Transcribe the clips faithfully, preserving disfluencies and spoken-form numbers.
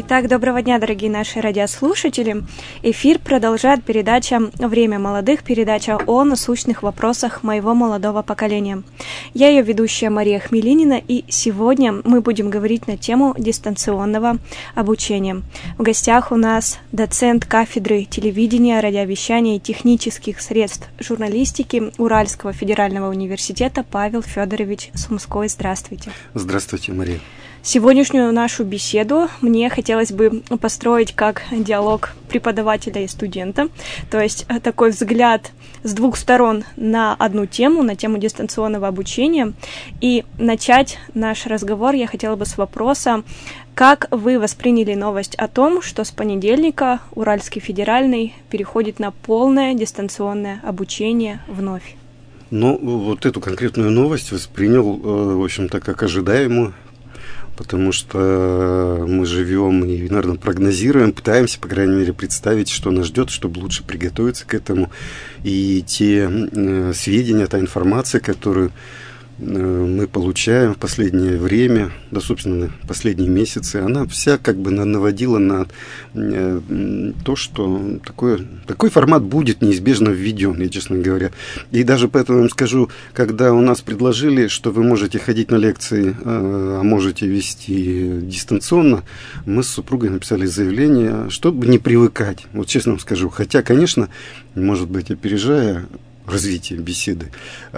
Итак, доброго дня, дорогие наши радиослушатели. Эфир продолжает передача «Время молодых», передача о насущных вопросах моего молодого поколения. Я ее ведущая Мария Хмелинина, и сегодня мы будем говорить на тему дистанционного обучения. В гостях у нас доцент кафедры телевидения, радиовещания и технических средств журналистики Уральского федерального университета Павел Федорович Сумской. Здравствуйте. Здравствуйте, Мария. Сегодняшнюю нашу беседу мне хотелось бы построить как диалог преподавателя и студента, то есть такой взгляд с двух сторон на одну тему, на тему дистанционного обучения. И начать наш разговор я хотела бы с вопроса: как вы восприняли новость о том, что с понедельника Уральский федеральный переходит на полное дистанционное обучение вновь? Ну, вот эту конкретную новость воспринял, в общем-то, как ожидаемую. Потому что мы живем и, наверное, прогнозируем, пытаемся, по крайней мере, представить, что нас ждет, чтобы лучше приготовиться к этому. И те э, сведения, та информация, которую э, мы получаем в последнее время, да, собственно, последние месяцы, она вся как бы наводила на э, то, что такое, такой формат будет неизбежно введен, я, честно говоря. И даже поэтому вам скажу, когда у нас предложили, что вы можете ходить на лекции, а можете вести дистанционно, мы с супругой написали заявление, чтобы не привыкать. Вот честно вам скажу. Хотя, конечно, может быть, опережая развитие беседы,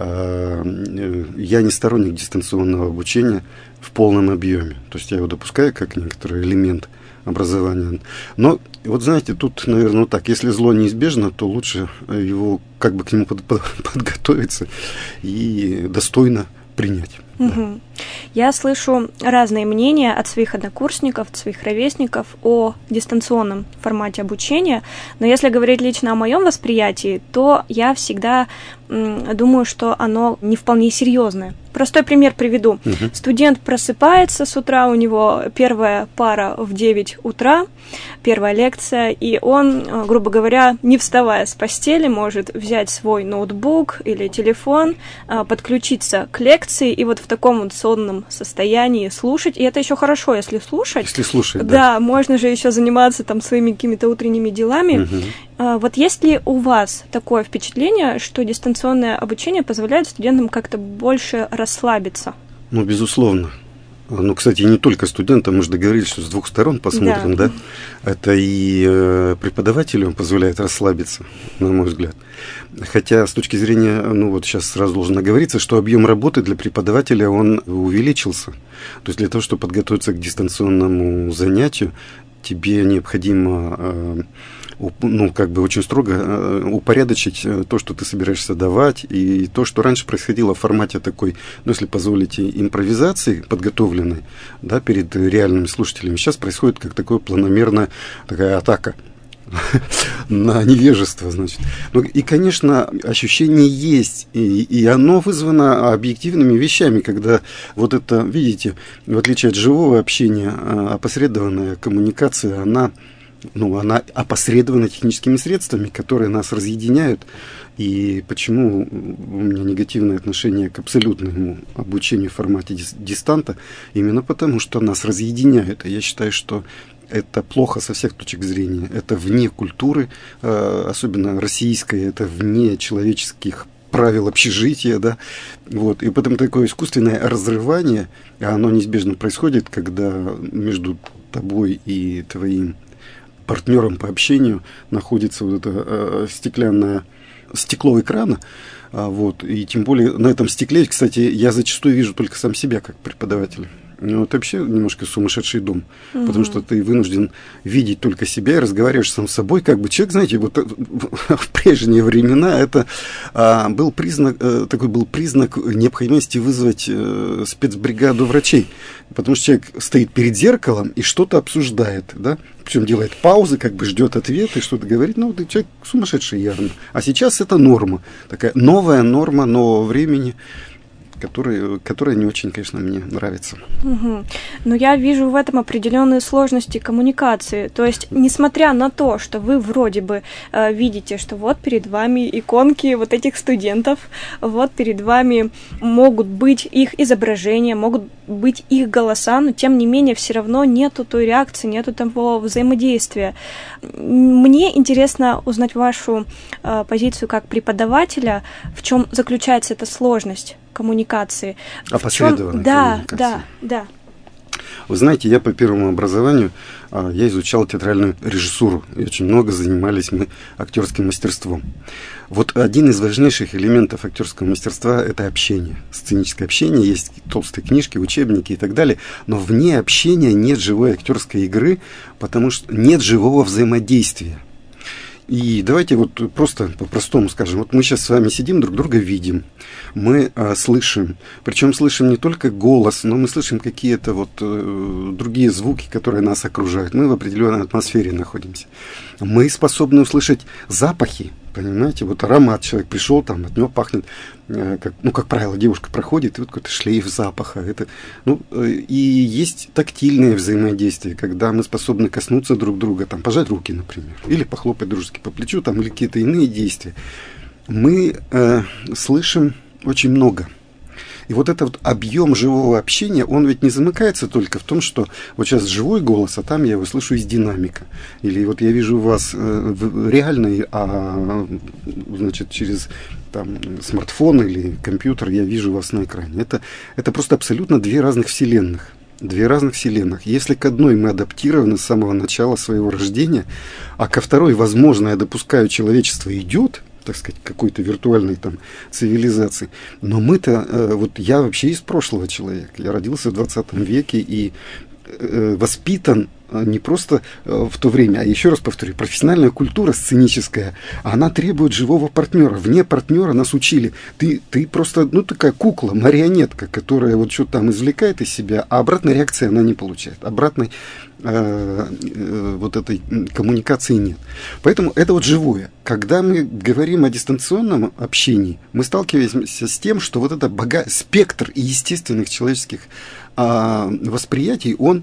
я не сторонник дистанционного обучения в полном объеме. То есть я его допускаю как некоторый элемент образования. Но вот знаете, тут, наверное, вот так, если зло неизбежно, то лучше его как бы к нему под, под, подготовиться и достойно принять. Угу. Да. Я слышу разные мнения от своих однокурсников, от своих ровесников о дистанционном формате обучения, но если говорить лично о моем восприятии, то я всегда м, думаю, что оно не вполне серьезное. Простой пример приведу. Угу. Студент просыпается с утра, у него первая пара в девять утра, первая лекция, и он, грубо говоря, не вставая с постели, может взять свой ноутбук или телефон, подключиться к лекции и вот в таком вот сонном состоянии слушать. И это еще хорошо, если слушать. Если слушать, да. Да, можно же еще заниматься там своими какими-то утренними делами. Угу. А, вот есть ли у вас такое впечатление, что дистанционное обучение позволяет студентам как-то больше расслабиться? Ну, безусловно. Ну, кстати, не только студентам, мы же договорились, что с двух сторон посмотрим, да? да? Это и э, преподавателю позволяет расслабиться, на мой взгляд. Хотя, с точки зрения, ну, вот сейчас сразу должно говориться, что объем работы для преподавателя, он увеличился. То есть для того, чтобы подготовиться к дистанционному занятию, тебе необходимо... Э, ну, как бы очень строго упорядочить то, что ты собираешься давать, и то, что раньше происходило в формате такой, ну, если позволите, импровизации подготовленной, да, перед реальными слушателями, сейчас происходит как такое планомерная такая атака на невежество, значит. Ну, и, конечно, ощущение есть, и, и оно вызвано объективными вещами, когда вот это, видите, в отличие от живого общения, опосредованная коммуникация, она Ну, она опосредована техническими средствами, которые нас разъединяют. И почему у меня негативное отношение к абсолютному обучению в формате дистанта? Именно потому, что нас разъединяют. И я считаю, что это плохо со всех точек зрения. Это вне культуры, особенно российской, это вне человеческих правил общежития, да, вот, и потом такое искусственное разрывание, оно неизбежно происходит, когда между тобой и твоим партнером по общению находится вот это э, стеклянное стекло экрана, а, вот, и тем более на этом стекле, кстати, я зачастую вижу только сам себя как преподаватель. Ну, это вообще немножко сумасшедший дом, угу. Потому что ты вынужден видеть только себя и разговариваешь сам с собой, как бы человек, знаете, вот в прежние времена это а, был признак, а, такой был признак необходимости вызвать а, спецбригаду врачей, потому что человек стоит перед зеркалом и что-то обсуждает, да, причем делает паузы, как бы ждет ответа и что-то говорит, ну, вот человек сумасшедший явно. А сейчас это норма, такая новая норма нового времени, Которые, которые не очень, конечно, мне нравятся. Угу. Но я вижу в этом определенные сложности коммуникации. То есть, несмотря на то, что вы вроде бы э, видите, что вот перед вами иконки вот этих студентов, вот перед вами могут быть их изображения, могут быть их голоса, но тем не менее все равно нету той реакции, нету того взаимодействия. Мне интересно узнать вашу э, позицию как преподавателя, в чем заключается эта сложность коммуникации. Опосредованной да, коммуникации. Да, да. Вы знаете, я по первому образованию, я изучал театральную режиссуру, и очень много занимались мы актерским мастерством. Вот один из важнейших элементов актерского мастерства – это общение, сценическое общение, есть толстые книжки, учебники и так далее, но вне общения нет живой актерской игры, потому что нет живого взаимодействия. И давайте вот просто по-простому скажем, вот мы сейчас с вами сидим, друг друга видим, мы а, слышим, причем слышим не только голос, но мы слышим какие-то вот э, другие звуки, которые нас окружают, мы в определенной атмосфере находимся. Мы способны услышать запахи, понимаете, вот аромат, человек пришел, там от него пахнет, э, как, ну, как правило, девушка проходит, и вот какой-то шлейф запаха, это, ну, э, и есть тактильное взаимодействие, когда мы способны коснуться друг друга, там, пожать руки, например, или похлопать дружески по плечу, там, или какие-то иные действия. Мы э, слышим очень много. И вот этот вот объем живого общения, он ведь не замыкается только в том, что вот сейчас живой голос, а там я его слышу из динамика. Или вот я вижу вас э, реально, а значит, через там, смартфон или компьютер я вижу вас на экране. Это, это просто абсолютно две разных вселенных. Две разных вселенных. Если к одной мы адаптированы с самого начала своего рождения, а ко второй, возможно, я допускаю, человечество идет, так сказать, какой-то виртуальной там цивилизации. Но мы-то, э, вот я вообще из прошлого человека. Я родился в двадцатом веке и э, воспитан не просто в то время, а еще раз повторю, профессиональная культура сценическая, она требует живого партнера. Вне партнера нас учили. Ты, ты просто, ну, такая кукла, марионетка, которая вот что-то там извлекает из себя, а обратной реакции она не получает. Обратной э, э, вот этой коммуникации нет. Поэтому это вот живое. Когда мы говорим о дистанционном общении, мы сталкиваемся с тем, что вот этот бога... спектр естественных человеческих э, восприятий, он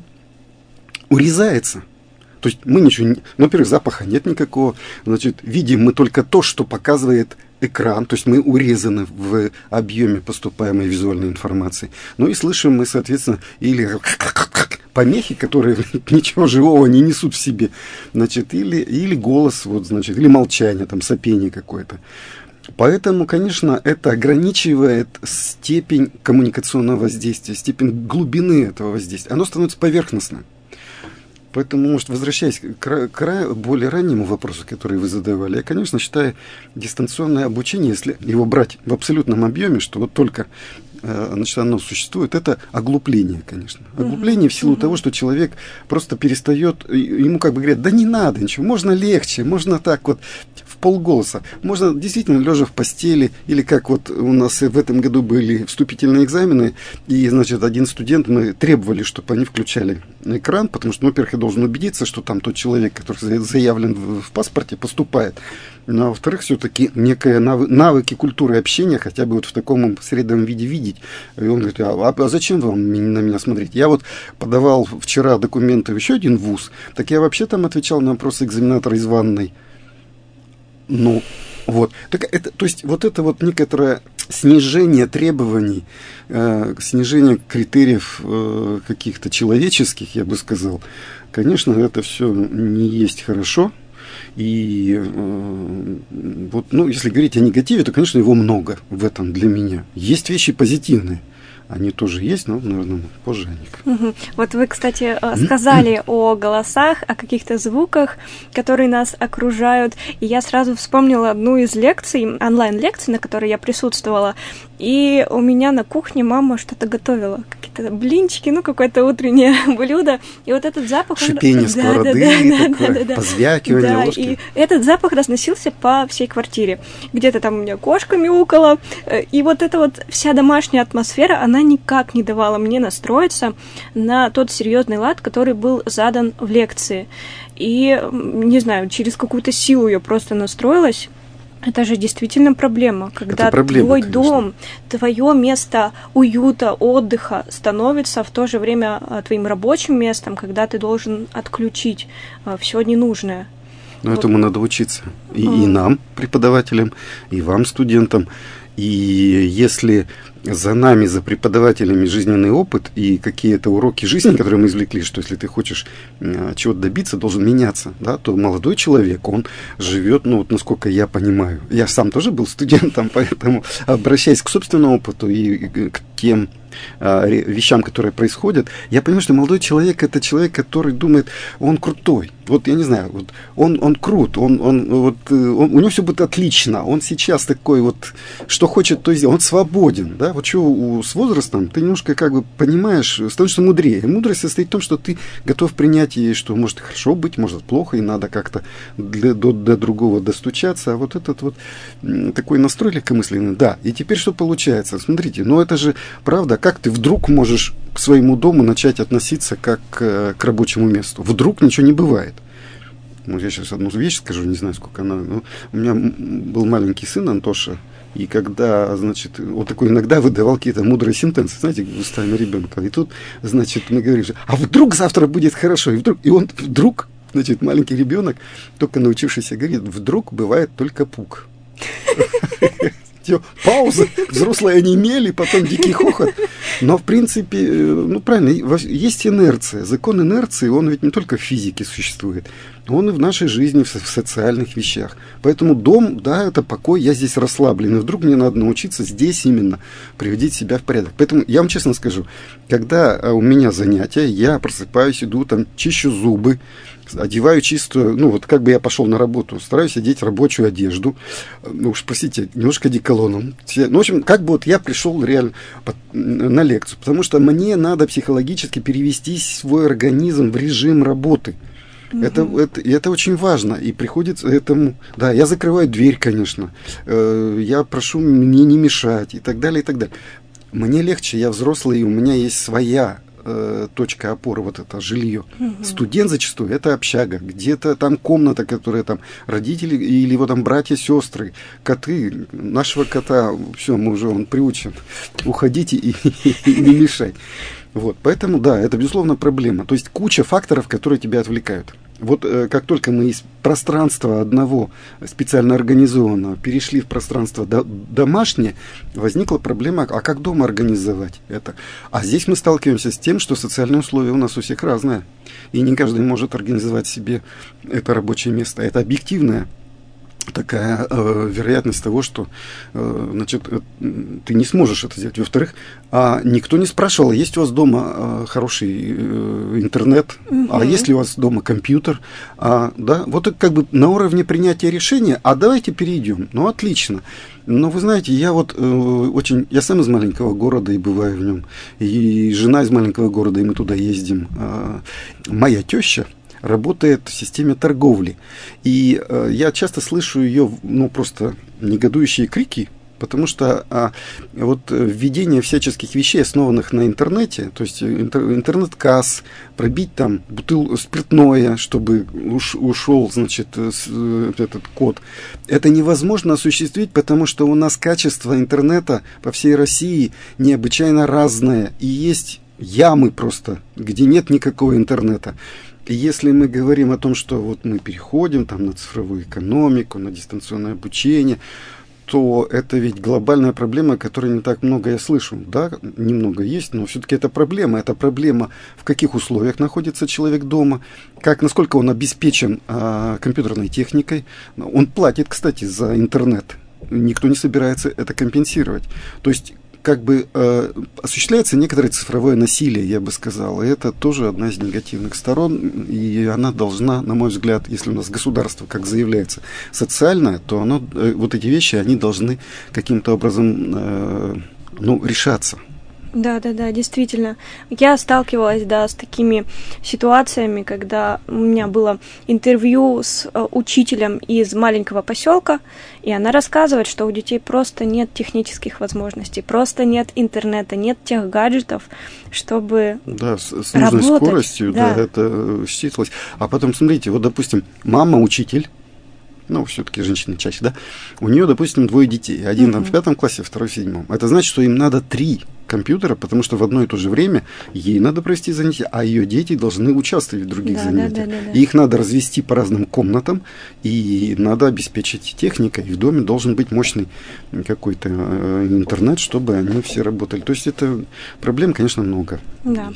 урезается. То есть мы ничего не... Ну, во-первых, запаха нет никакого. Значит, видим мы только то, что показывает экран. То есть мы урезаны в объеме поступаемой визуальной информации. Ну и слышим мы, соответственно, или помехи, которые ничего живого не несут в себе. Значит, или, или голос, вот, значит, или молчание, там, сопение какое-то. Поэтому, конечно, это ограничивает степень коммуникационного воздействия, степень глубины этого воздействия. Оно становится поверхностным. Поэтому, может, возвращаясь к, к более раннему вопросу, который вы задавали, я, конечно, считаю дистанционное обучение, если его брать в абсолютном объеме, что вот только значит, оно существует, это оглупление, конечно. Оглупление uh-huh. в силу uh-huh. того, что человек просто перестает, ему как бы говорят, да не надо ничего, можно легче, можно так вот в полголоса. Можно действительно лежа в постели, или как вот у нас в этом году были вступительные экзамены, и, значит, один студент, мы требовали, чтобы они включали экран, потому что, ну, во-первых, я должен убедиться, что там тот человек, который заявлен в паспорте, поступает. Ну, а во-вторых, все-таки некие навы- навыки культуры общения, хотя бы вот в таком среднем виде видеть. И он говорит, а, а зачем вам на меня смотреть? Я вот подавал вчера документы в еще один вуз, так я вообще там отвечал на вопросы экзаменатора из ванной. Ну, вот. Так это, то есть, вот это вот некоторое снижение требований, э, снижение критериев э, каких-то человеческих, я бы сказал, конечно, это все не есть хорошо. И э, вот, ну, если говорить о негативе, то, конечно, его много в этом для меня. Есть вещи позитивные. Они тоже есть, но, наверное, позже о них. Угу. Вот вы, кстати, сказали о голосах, о каких-то звуках, которые нас окружают. И я сразу вспомнила одну из лекций, онлайн-лекций, на которой я присутствовала. И у меня на кухне мама что-то готовила. Какие-то блинчики, ну, какое-то утреннее блюдо. И вот этот запах... Шипение он... сковороды, да, да, такое, да, да, да, позвякивание да, ложки. И этот запах разносился по всей квартире. Где-то там у меня кошка мяукала. И вот эта вот вся домашняя атмосфера, она никак не давала мне настроиться на тот серьезный лад, который был задан в лекции. И, не знаю, через какую-то силу я просто настроилась. Это же действительно проблема, когда проблема, твой конечно. Дом, твое место уюта, отдыха становится в то же время твоим рабочим местом, когда ты должен отключить все ненужное. Но вот. Этому надо учиться. И, mm. и нам, преподавателям, и вам, студентам. И если за нами, за преподавателями жизненный опыт и какие-то уроки жизни, которые мы извлекли, что если ты хочешь чего-то добиться, должен меняться, да, то молодой человек, он живет, ну вот насколько я понимаю, я сам тоже был студентом, поэтому обращаясь к собственному опыту и к тем вещам, которые происходят, я понимаю, что молодой человек — это человек, который думает, он крутой. Вот я не знаю, вот он, он крут, он, он, вот, он, у него все будет отлично, он сейчас такой вот, что хочет, то сделать, он свободен, да, вот что с возрастом ты немножко как бы понимаешь, становишься мудрее. Мудрость состоит в том, что ты готов принять, и что может хорошо быть, может плохо, и надо как-то для, до, до другого достучаться, а вот этот вот такой настрой легкомысленный, да, и теперь что получается? Смотрите, ну это же правда, как ты вдруг можешь к своему дому начать относиться как к, к рабочему месту? Вдруг ничего не бывает. Ну, я сейчас одну вещь скажу, не знаю, сколько она... Ну, у меня был маленький сын Антоша, и когда, значит, он такой иногда выдавал какие-то мудрые сентенции, знаете, устами ребенка. И тут, значит, мы говорим, а вдруг завтра будет хорошо, и вдруг... И он вдруг, значит, маленький ребенок, только научившийся говорить, вдруг бывает только пук. Пауза, взрослые онемели, потом дикий хохот. Но, в принципе, ну, правильно, есть инерция. Закон инерции, он ведь не только в физике существует, он и в нашей жизни, в социальных вещах. Поэтому дом, да, это покой, я здесь расслаблен. И вдруг мне надо научиться здесь именно приводить себя в порядок. Поэтому я вам честно скажу, когда у меня занятия, я просыпаюсь, иду, там, чищу зубы, одеваю чистую, ну вот как бы я пошел на работу, стараюсь одеть рабочую одежду, ну уж простите, немножко одеколоном. Ну, в общем, как бы вот я пришел реально на лекцию, потому что мне надо психологически перевести свой организм в режим работы. Mm-hmm. Это, это, и это очень важно, и приходится этому, да, я закрываю дверь, конечно, э, я прошу мне не мешать, и так далее, и так далее. Мне легче, я взрослый, и у меня есть своя точка опоры, вот это жилье. Угу. Студент зачастую это общага, где-то там комната, которая там родители или его там братья, сестры, коты, нашего кота, все, мы уже он приучен, уходите и, и, и не мешать. Вот, поэтому, да, это, безусловно, проблема. То есть куча факторов, которые тебя отвлекают. Вот э, как только мы из пространства одного специально организованного перешли в пространство до, домашнее, возникла проблема, а как дома организовать это? А здесь мы сталкиваемся с тем, что социальные условия у нас у всех разные. И не каждый может организовать себе это рабочее место. Это объективное. Такая э, вероятность того, что э, значит, э, ты не сможешь это сделать. Во-вторых, а никто не спрашивал, есть у вас дома э, хороший э, интернет, угу. а есть ли у вас дома компьютер. А, да? Вот это как бы на уровне принятия решения, а давайте перейдем. Ну, отлично. Но вы знаете, я вот э, очень... Я сам из маленького города и бываю в нем. И жена из маленького города, и мы туда ездим. А, моя теща работает в системе торговли. И э, я часто слышу ее, ну, просто негодующие крики, потому что а, вот введение всяческих вещей, основанных на интернете, то есть интер, интернет-касс, пробить там бутылку спиртное, чтобы уш, ушел, значит, с, этот код, это невозможно осуществить, потому что у нас качество интернета по всей России необычайно разное, и есть ямы просто, где нет никакого интернета. И если мы говорим о том, что вот мы переходим там, на цифровую экономику, на дистанционное обучение, то это ведь глобальная проблема, о которой не так много я слышу. Да, немного есть, но все-таки это проблема. Это проблема, в каких условиях находится человек дома, как, насколько он обеспечен а, компьютерной техникой. Он платит, кстати, за интернет. Никто не собирается это компенсировать. То есть как бы э, осуществляется некоторое цифровое насилие, я бы сказал, и это тоже одна из негативных сторон, и она должна, на мой взгляд, если у нас государство, как заявляется, социальное, то оно, э, вот эти вещи, они должны каким-то образом э, ну, решаться. Да, да, да, действительно. Я сталкивалась, да, с такими ситуациями, когда у меня было интервью с э, учителем из маленького поселка, и она рассказывает, что у детей просто нет технических возможностей, просто нет интернета, нет тех гаджетов, чтобы да, с, с нужной работать. скоростью, да. да, это считывалось. А потом, смотрите, вот, допустим, мама учитель, ну, все-таки женщины чаще, да, у нее, допустим, двое детей, один uh-huh. там в пятом классе, второй в седьмом. Это значит, что им надо три компьютера, потому что в одно и то же время ей надо провести занятия, а ее дети должны участвовать в других да, занятиях. Да, да, да, да. И их надо развести по разным комнатам, и надо обеспечить техникой. И в доме должен быть мощный какой-то интернет, чтобы они все работали. То есть это проблем, конечно, много. Да.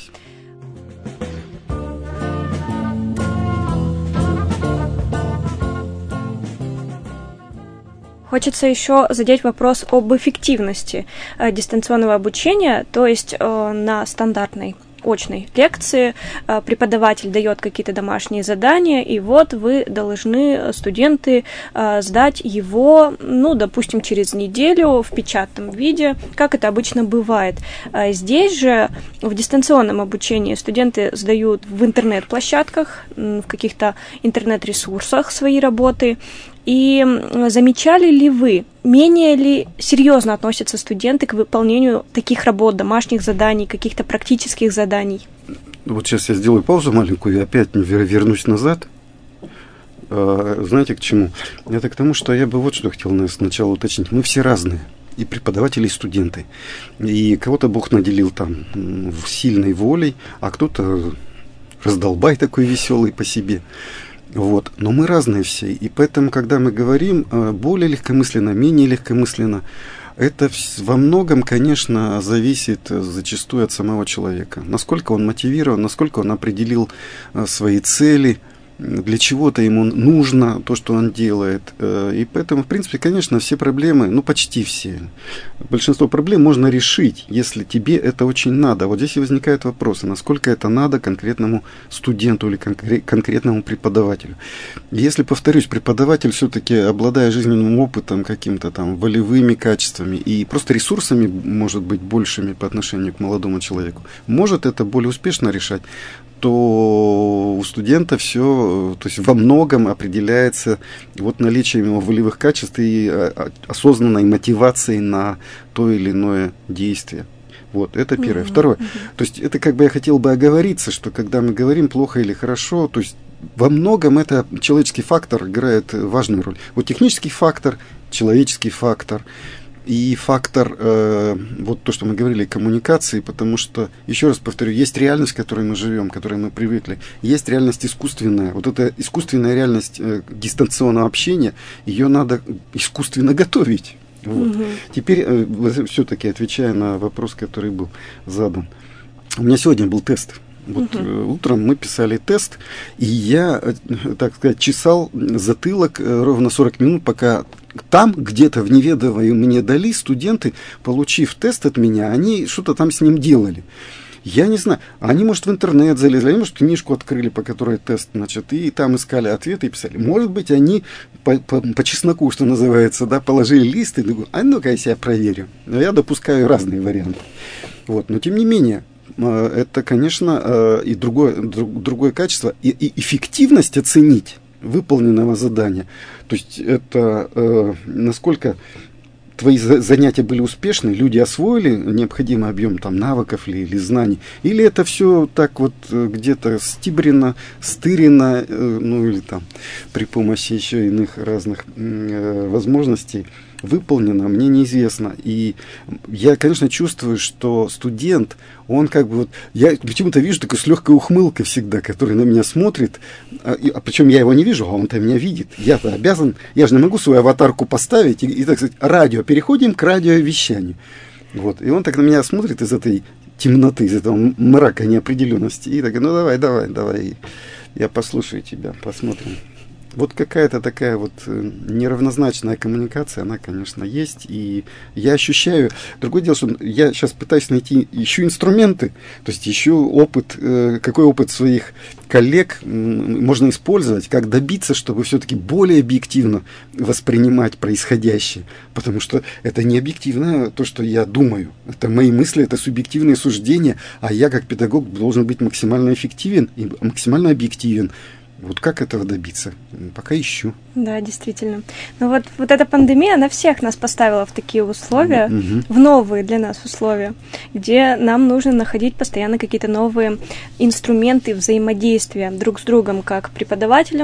Хочется еще задеть вопрос об эффективности э, дистанционного обучения, то есть э, на стандартной очной лекции э, преподаватель дает какие-то домашние задания, и вот вы должны, студенты, э, сдать его, ну, допустим, через неделю в печатном виде, как это обычно бывает. А здесь же в дистанционном обучении студенты сдают в интернет-площадках, в каких-то интернет-ресурсах свои работы. И замечали ли вы, менее ли серьезно относятся студенты к выполнению таких работ, домашних заданий, каких-то практических заданий? Вот сейчас я сделаю паузу маленькую и опять вернусь назад. Знаете, к чему? Это к тому, что я бы вот что хотел сначала уточнить. Мы все разные, и преподаватели, и студенты. И кого-то Бог наделил там сильной волей, а кто-то раздолбай такой веселый по себе. Вот. Но мы разные все, и поэтому, когда мы говорим более легкомысленно, менее легкомысленно, это во многом, конечно, зависит зачастую от самого человека. Насколько он мотивирован, насколько он определил свои цели, для чего-то ему нужно то, что он делает. И поэтому, в принципе, конечно, все проблемы, ну, почти все, большинство проблем можно решить, если тебе это очень надо. Вот здесь и возникают вопросы, насколько это надо конкретному студенту или конкре- конкретному преподавателю. Если, повторюсь, преподаватель все-таки, обладая жизненным опытом, каким-то там волевыми качествами и просто ресурсами, может быть, большими по отношению к молодому человеку, может это более успешно решать, то у студента все, то есть во многом определяется вот наличием его волевых качеств и осознанной мотивацией на то или иное действие. Вот, это первое. Mm-hmm. Второе. То есть это как бы я хотел бы оговориться, что когда мы говорим плохо или хорошо, то есть во многом это человеческий фактор играет важную роль. Вот технический фактор, человеческий фактор и фактор, э, вот то, что мы говорили, коммуникации, потому что, еще раз повторю, есть реальность, в которой мы живем, к которой мы привыкли, есть реальность искусственная. Вот эта искусственная реальность э, дистанционного общения, ее надо искусственно готовить. Вот. Угу. Теперь, э, все-таки отвечая на вопрос, который был задан. У меня сегодня был тест. Вот угу. Утром мы писали тест, и я, так сказать, чесал затылок ровно сорок минут, пока там, где-то в неведомое мне дали студенты, получив тест от меня, они что-то там с ним делали. Я не знаю, они, может, в интернет залезли, они, может, книжку открыли, по которой тест, значит, и там искали ответы и писали. Может быть, они по, по, по чесноку, что называется, да, положили лист и думаю, а ну-ка я себя проверю. Но я допускаю разные варианты. Вот, но тем не менее, это, конечно, и другое, другое качество, и, и эффективность оценить выполненного задания. То есть это э, насколько твои занятия были успешны, люди освоили необходимый объем там, навыков или, или знаний, или это все так вот где-то стибрено, стырено, э, ну или там при помощи еще иных разных э, возможностей выполнено, мне неизвестно. И я, конечно, чувствую, что студент, он как бы вот, я почему-то вижу такой с легкой ухмылкой всегда, который на меня смотрит, а, и, а причем я его не вижу, а он-то меня видит. Я-то обязан, я же не могу свою аватарку поставить и, и так сказать, радио, переходим к радиовещанию. Вот. И он так на меня смотрит из этой темноты, из этого мрака неопределенности, и так, ну давай, давай, давай, я послушаю тебя, посмотрим. Вот какая-то такая вот неравнозначная коммуникация, она, конечно, есть, и я ощущаю, другое дело, что я сейчас пытаюсь найти еще инструменты, то есть еще опыт, какой опыт своих коллег можно использовать, как добиться, чтобы все-таки более объективно воспринимать происходящее, потому что это не объективно то, что я думаю, это мои мысли, это субъективные суждения, а я как педагог должен быть максимально эффективен и максимально объективен. Вот как этого добиться? Пока ищу. Да, действительно. Но вот, вот эта пандемия, она всех нас поставила в такие условия, mm-hmm. в новые для нас условия, где нам нужно находить постоянно какие-то новые инструменты взаимодействия друг с другом, как преподавателем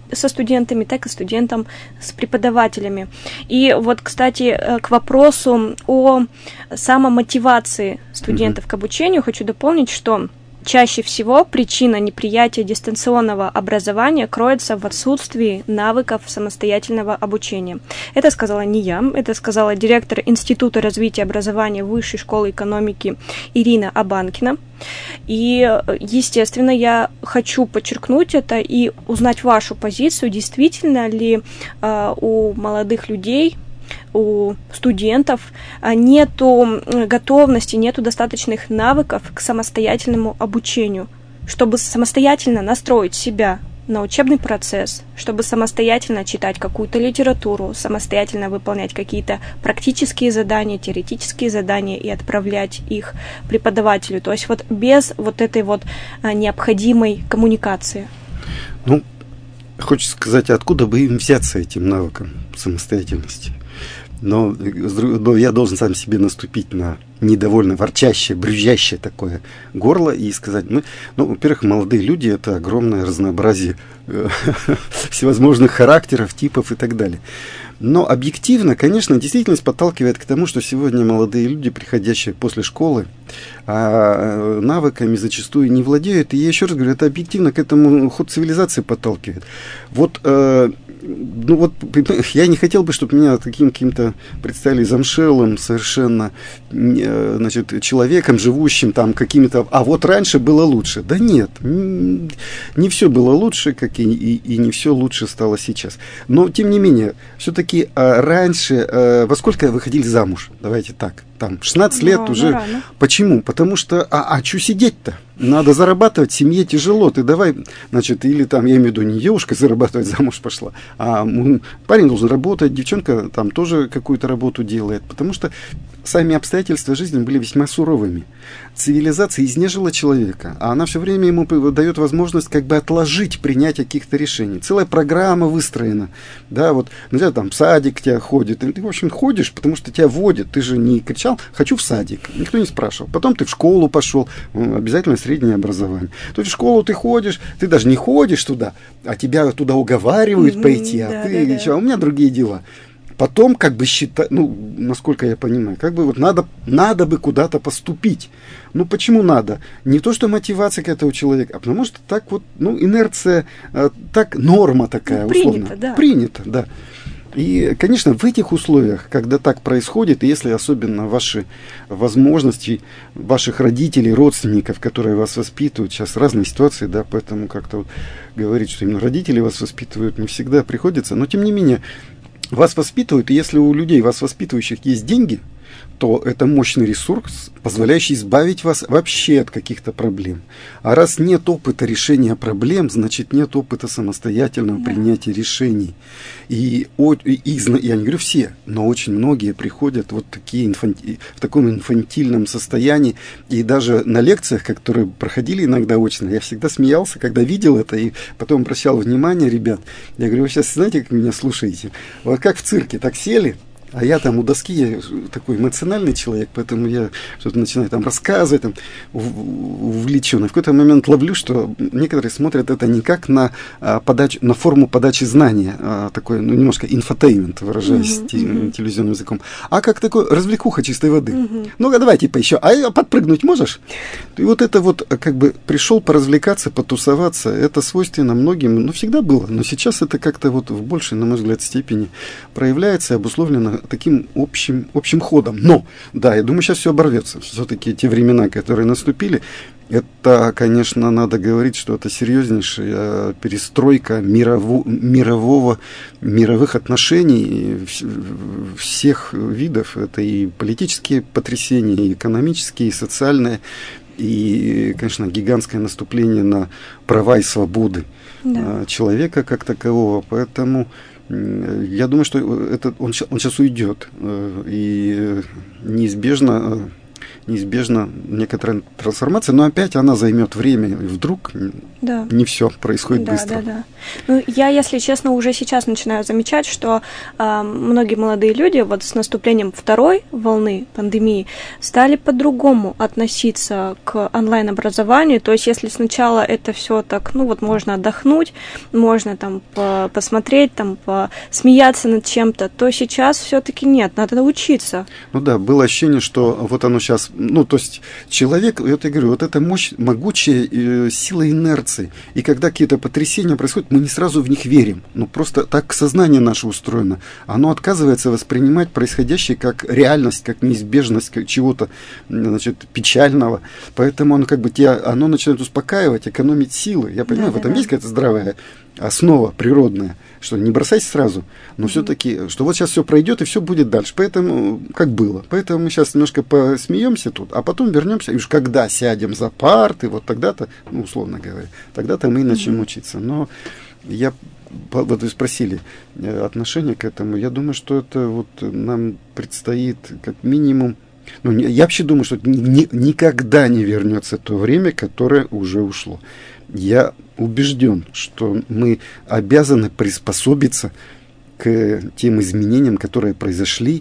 со студентами, так и студентам с преподавателями. И вот, кстати, к вопросу о самомотивации студентов mm-hmm. к обучению хочу дополнить, что чаще всего причина неприятия дистанционного образования кроется в отсутствии навыков самостоятельного обучения. Это сказала не я, это сказала директор Института развития образования Высшей школы экономики Ирина Абанкина. И, естественно, я хочу подчеркнуть это и узнать вашу позицию, действительно ли э, у молодых людей, у студентов нету готовности, нету достаточных навыков к самостоятельному обучению, чтобы самостоятельно настроить себя на учебный процесс, чтобы самостоятельно читать какую-то литературу, самостоятельно выполнять какие-то практические задания, теоретические задания и отправлять их преподавателю. То есть вот без вот этой вот необходимой коммуникации. Ну, хочется сказать, откуда бы им взяться этим навыком самостоятельности? Но, но я должен сам себе наступить на недовольно ворчащее, брюзжащее такое горло и сказать, ну, ну во-первых, молодые люди – это огромное разнообразие всевозможных характеров, типов и так далее. Но объективно, конечно, действительность подталкивает к тому, что сегодня молодые люди, приходящие после школы, а навыками зачастую не владеют. И я еще раз говорю, это объективно к этому ход цивилизации подталкивает. Вот, э, ну вот, я не хотел бы, чтобы меня таким каким-то представили замшелым совершенно, э, значит, человеком, живущим там какими-то... А вот раньше было лучше. Да нет, не все было лучше, как и, и, и не все лучше стало сейчас. Но, тем не менее, все-таки э, раньше... Э, во сколько выходили замуж? Давайте так. Там шестнадцать лет да, уже. Рано. Почему? Потому что, а, а что сидеть-то? Надо зарабатывать, семье тяжело. Ты давай, значит, или там, я имею в виду, не девушка зарабатывать замуж пошла, а парень должен работать, девчонка там тоже какую-то работу делает. Потому что сами обстоятельства жизни были весьма суровыми. Цивилизация изнежила человека, а она все время ему дает возможность как бы отложить принятие каких-то решений. Целая программа выстроена. Да, вот, ну, там в садик тебя ходит. И ты, в общем, ходишь, потому что тебя водят. Ты же не кричал, хочу в садик. Никто не спрашивал. Потом ты в школу пошел, обязательно среднее образование. То есть в школу ты ходишь, ты даже не ходишь туда, а тебя туда уговаривают mm-hmm, пойти, а да, ты да, да. А у меня другие дела. Потом, как бы считать, ну, насколько я понимаю, как бы вот надо, надо бы куда-то поступить. Ну, почему надо? Не то, что мотивация какая-то у человека, а потому что так вот, ну, инерция, так, норма такая, ну, принято, условно. Да. Принято, да. И, конечно, в этих условиях, когда так происходит, и если особенно ваши возможности, ваших родителей, родственников, которые вас воспитывают, сейчас разные ситуации, да, поэтому как-то вот говорить, что именно родители вас воспитывают, не всегда приходится, но тем не менее, вас воспитывают, и если у людей, вас воспитывающих, есть деньги, то это мощный ресурс, позволяющий избавить вас вообще от каких-то проблем. А раз нет опыта решения проблем, значит нет опыта самостоятельного да. принятия решений. И, и, и я не говорю все, но очень многие приходят вот такие инфанти, в таком инфантильном состоянии. И даже на лекциях, которые проходили иногда очно, я всегда смеялся, когда видел это, и потом обращал внимание ребят. Я говорю, вы сейчас знаете, как меня слушаете? Вот как в цирке, так сели. А я там у доски, я такой эмоциональный человек, поэтому я что-то начинаю там рассказывать, там, увлеченно. В какой-то момент ловлю, что некоторые смотрят это не как на, а, подачу, на форму подачи знания, а, такой, ну, немножко инфотеймент, выражаясь uh-huh, uh-huh. телевизионным языком, а как такой развлекуха чистой воды. Uh-huh. Ну-ка, давай, типа, еще, а подпрыгнуть можешь? И вот это вот, как бы, пришел поразвлекаться, потусоваться, это свойственно многим, ну, всегда было, но сейчас это как-то вот в большей, на мой взгляд, степени проявляется и обусловлено таким общим, общим ходом. Но, да, я думаю, сейчас все оборвется. Все-таки те времена, которые наступили, это, конечно, надо говорить, что это серьезнейшая перестройка мирово, мирового, мировых отношений всех видов. Это и политические потрясения, и экономические, и социальные, и, конечно, гигантское наступление на права и свободы да. человека как такового. Поэтому я думаю, что это, он, он сейчас уйдет, и неизбежно неизбежна некоторая трансформация, но опять она займет время, и вдруг да. не все происходит да, быстро. Да, да. Ну, я, если честно, уже сейчас начинаю замечать, что э, многие молодые люди вот с наступлением второй волны пандемии стали по-другому относиться к онлайн-образованию. То есть, если сначала это все так, ну вот можно отдохнуть, можно там по- посмотреть, там посмеяться над чем-то, то сейчас все-таки нет, надо учиться. Ну да, было ощущение, что вот оно сейчас, ну то есть человек, вот я говорю, вот эта мощь, могучая э, сила инерции, и когда какие-то потрясения происходят, мы не сразу в них верим, ну просто так сознание наше устроено, оно отказывается воспринимать происходящее как реальность, как неизбежность как чего-то, значит, печального, поэтому оно как бы тебя, оно начинает успокаивать, экономить силы, я понимаю, да, в этом да, есть какая-то здравая основа природная, что не бросайся сразу, но mm-hmm. все-таки, что вот сейчас все пройдет и все будет дальше. Поэтому, как было. Поэтому мы сейчас немножко посмеемся тут, а потом вернемся, и уж когда сядем за парты, вот тогда-то, ну, условно говоря, тогда-то мы и начнем mm-hmm. учиться. Но я, вот вы спросили отношение к этому, я думаю, что это вот нам предстоит как минимум. Ну, я вообще думаю, что ни, никогда не вернется то время, которое уже ушло. Я убежден, что мы обязаны приспособиться к тем изменениям, которые произошли.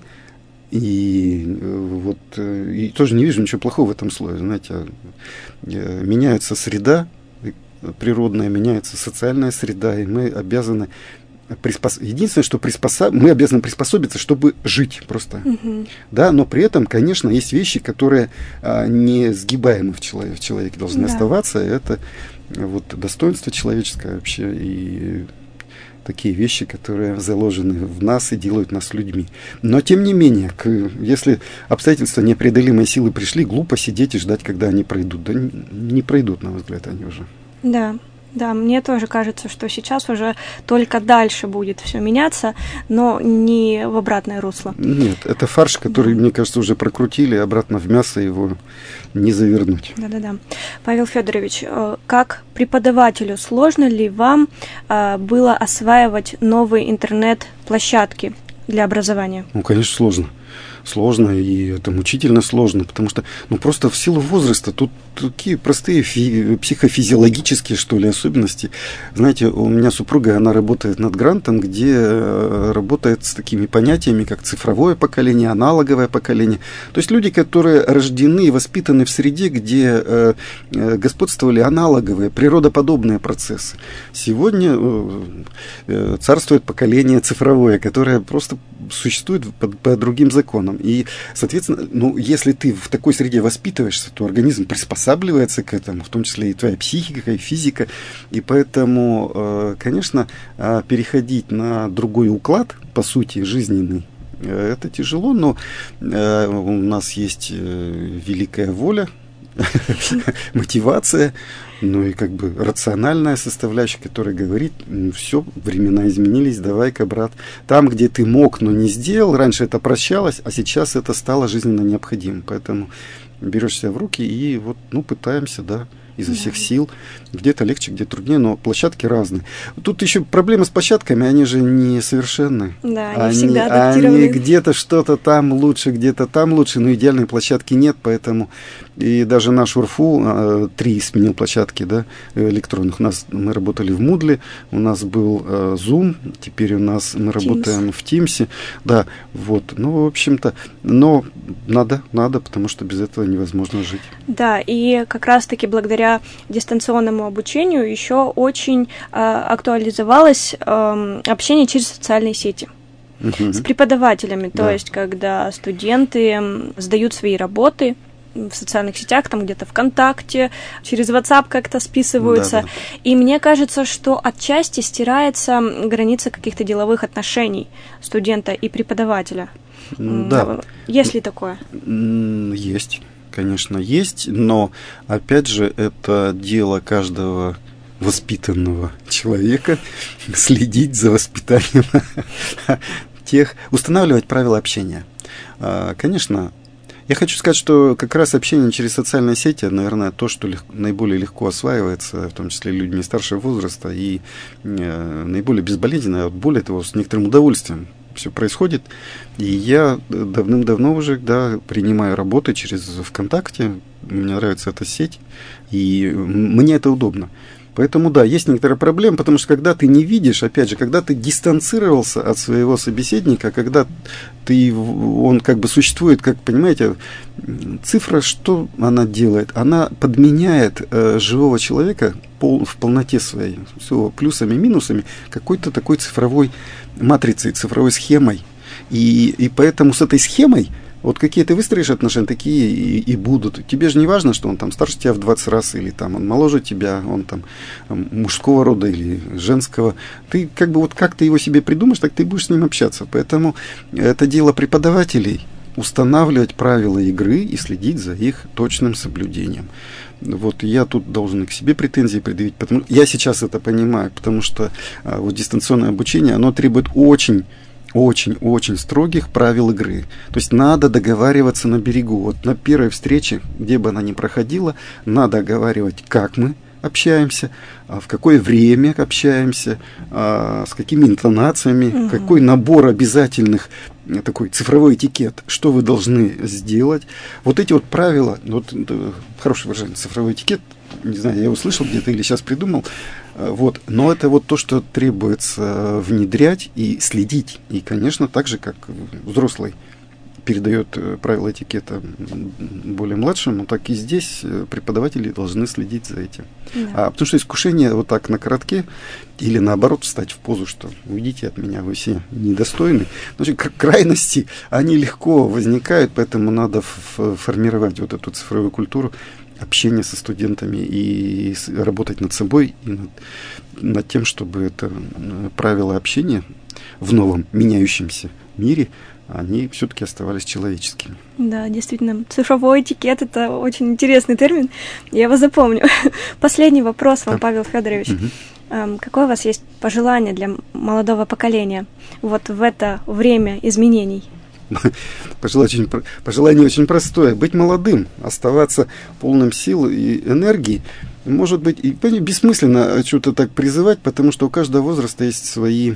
И вот и тоже не вижу ничего плохого в этом слове. Знаете, меняется среда природная, меняется социальная среда, и мы обязаны Приспос... Единственное, что приспособ... мы обязаны приспособиться, чтобы жить просто. Uh-huh. Да, но при этом, конечно, есть вещи, которые а, не сгибаемы в, челов... в человеке должны да. оставаться. Это вот достоинство человеческое вообще и такие вещи, которые заложены в нас и делают нас людьми. Но, тем не менее, к... если обстоятельства непреодолимой силы пришли, глупо сидеть и ждать, когда они пройдут. Да не, не пройдут, на мой взгляд, они уже. Да. Да, мне тоже кажется, что сейчас уже только дальше будет все меняться, но не в обратное русло. Нет, это фарш, который, да. мне кажется, уже прокрутили, обратно в мясо его не завернуть. Да-да-да. Павел Федорович, как преподавателю сложно ли вам было осваивать новые интернет-площадки для образования? Ну, конечно, сложно. Сложно, и это мучительно сложно, потому что, ну, просто в силу возраста тут такие простые фи- психофизиологические, что ли, особенности. Знаете, у меня супруга, она работает над грантом, где э, работает с такими понятиями, как цифровое поколение, аналоговое поколение. То есть люди, которые рождены и воспитаны в среде, где э, э, господствовали аналоговые, природоподобные процессы. Сегодня э, э, царствует поколение цифровое, которое просто существует по, по другим законам. И, соответственно, ну, если ты в такой среде воспитываешься, то организм приспосабливается к этому, в том числе и твоя психика, и физика. И поэтому, конечно, переходить на другой уклад, по сути, жизненный, это тяжело, но у нас есть великая воля, мотивация, ну и как бы рациональная составляющая, которая говорит, ну, все, времена изменились, давай-ка, брат, там, где ты мог, но не сделал, раньше это прощалось, а сейчас это стало жизненно необходимым, поэтому берешь себя в руки и вот, ну, пытаемся, да, изо всех да. сил. Где-то легче, где-то труднее, но площадки разные. Тут еще проблема с площадками, они же не совершенны. Да, они, они всегда адаптированы. Они где-то что-то там лучше, где-то там лучше, но идеальной площадки нет, поэтому и даже наш УРФУ три сменил площадки, да, электронных. У нас мы работали в Moodle, у нас был э, Zoom, теперь у нас мы Teams. Работаем в Teams. Да, вот. Ну, в общем-то, но надо, надо, потому что без этого невозможно жить. Да, и как раз-таки благодаря дистанционному обучению еще очень э, актуализовалось э, общение через социальные сети. Uh-huh. С преподавателями, то да. есть когда студенты сдают свои работы в социальных сетях, там где-то ВКонтакте, через WhatsApp как-то списываются. Да, да. И мне кажется, что отчасти стирается граница каких-то деловых отношений студента и преподавателя. Да. Есть ли такое? Есть. Конечно, есть, но, опять же, это дело каждого воспитанного человека следить за воспитанием тех, устанавливать правила общения. Конечно, я хочу сказать, что как раз общение через социальные сети, наверное, то, что лег- наиболее легко осваивается, в том числе людьми старшего возраста, и э, наиболее безболезненно, более того, с некоторым удовольствием. все происходит. И я давным-давно уже, да, принимаю работы через ВКонтакте. Мне нравится эта сеть, и мне это удобно. Поэтому, да, есть некоторые проблемы, потому что когда ты не видишь, опять же, когда ты дистанцировался от своего собеседника, когда ты, он как бы существует, как, понимаете, цифра, что она делает? Она подменяет э, живого человека пол, в полноте своей, с его плюсами, минусами, какой-то такой цифровой матрицей, цифровой схемой. И, и поэтому с этой схемой вот какие ты выстроишь отношения, такие и, и будут. Тебе же не важно, что он там старше тебя в двадцать раз, или там он моложе тебя, он там мужского рода или женского. Ты как бы вот как ты его себе придумаешь, так ты будешь с ним общаться. Поэтому это дело преподавателей устанавливать правила игры и следить за их точным соблюдением. Вот я тут должен и к себе претензии предъявить, потому я сейчас это понимаю, потому что а, вот дистанционное обучение, оно требует очень очень-очень строгих правил игры. То есть надо договариваться на берегу. Вот на первой встрече, где бы она ни проходила, надо оговаривать, как мы общаемся, в какое время общаемся, с какими интонациями, угу. какой набор обязательных, такой цифровой этикет, что вы должны сделать. Вот эти вот правила, вот хорошее выражение, цифровой этикет, не знаю, я его слышал где-то или сейчас придумал, вот, но это вот то, что требуется внедрять и следить. И, конечно, так же, как взрослый передает правила этикета более младшему, так и здесь преподаватели должны следить за этим. Да. А, потому что искушение вот так на коротке или наоборот встать в позу, что уйдите от меня, вы все недостойны. Значит, крайности, они легко возникают, поэтому надо формировать вот эту цифровую культуру общения со студентами и работать над собой и над, над тем, чтобы это правила общения в новом меняющемся мире, они все-таки оставались человеческими. Да, действительно. Цифровой этикет – это очень интересный термин. Я его запомню. Последний вопрос вам, да. Павел Федорович. Угу. Какое у вас есть пожелание для молодого поколения вот в это время изменений? Пожелание очень, пожелание очень простое. Быть молодым, оставаться полным сил и энергии. Может быть, и бессмысленно что-то так призывать, потому что у каждого возраста есть свои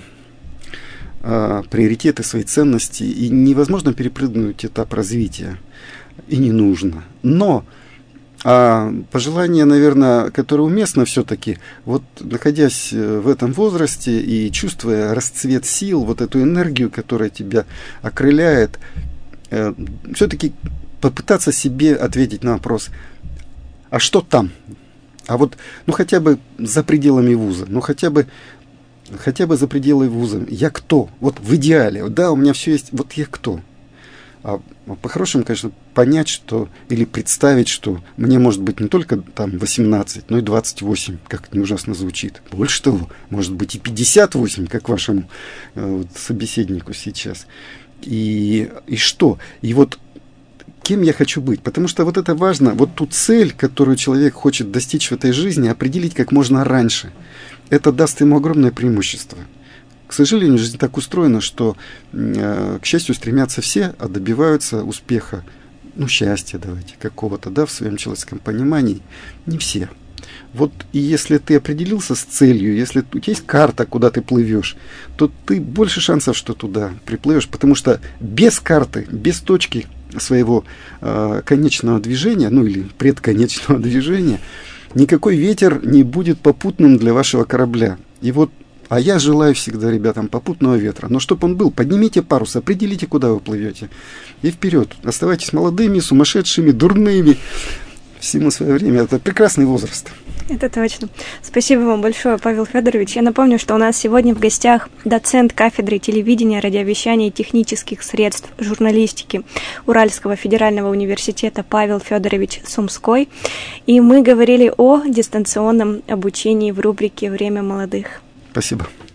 а, приоритеты, свои ценности, и невозможно перепрыгнуть этап развития. И не нужно. Но а пожелание, наверное, которое уместно все-таки, вот находясь в этом возрасте и чувствуя расцвет сил, вот эту энергию, которая тебя окрыляет, э, все-таки попытаться себе ответить на вопрос, а что там? А вот, ну хотя бы за пределами вуза, ну хотя бы, хотя бы за пределы вуза, я кто? Вот в идеале, да, у меня все есть, вот я кто? А по-хорошему, конечно, понять, что, или представить, что мне может быть не только там восемнадцать, но и двадцать восемь, как это не ужасно звучит. Больше того, может быть и пятьдесят восемь, как вашему э, вот, собеседнику сейчас. И, и что? И вот кем я хочу быть? Потому что вот это важно, вот ту цель, которую человек хочет достичь в этой жизни, определить как можно раньше. Это даст ему огромное преимущество. К сожалению, жизнь так устроена, что, к счастью, стремятся все, а добиваются успеха, ну, счастья, давайте, какого-то, да, в своем человеческом понимании, не все. Вот и если ты определился с целью, если у тебя есть карта, куда ты плывешь, то ты больше шансов, что туда приплывешь, потому что без карты, без точки своего э, конечного движения, ну, или предконечного движения, никакой ветер не будет попутным для вашего корабля. И вот А я желаю всегда ребятам попутного ветра. Но чтобы он был, поднимите парус, определите, куда вы плывете. И вперед. Оставайтесь молодыми, сумасшедшими, дурными. Всему свое время. Это прекрасный возраст. Это точно. Спасибо вам большое, Павел Федорович. Я напомню, что у нас сегодня в гостях доцент кафедры телевидения, радиовещания и технических средств журналистики Уральского федерального университета Павел Федорович Сумской. И мы говорили о дистанционном обучении в рубрике «Время молодых». Спасибо.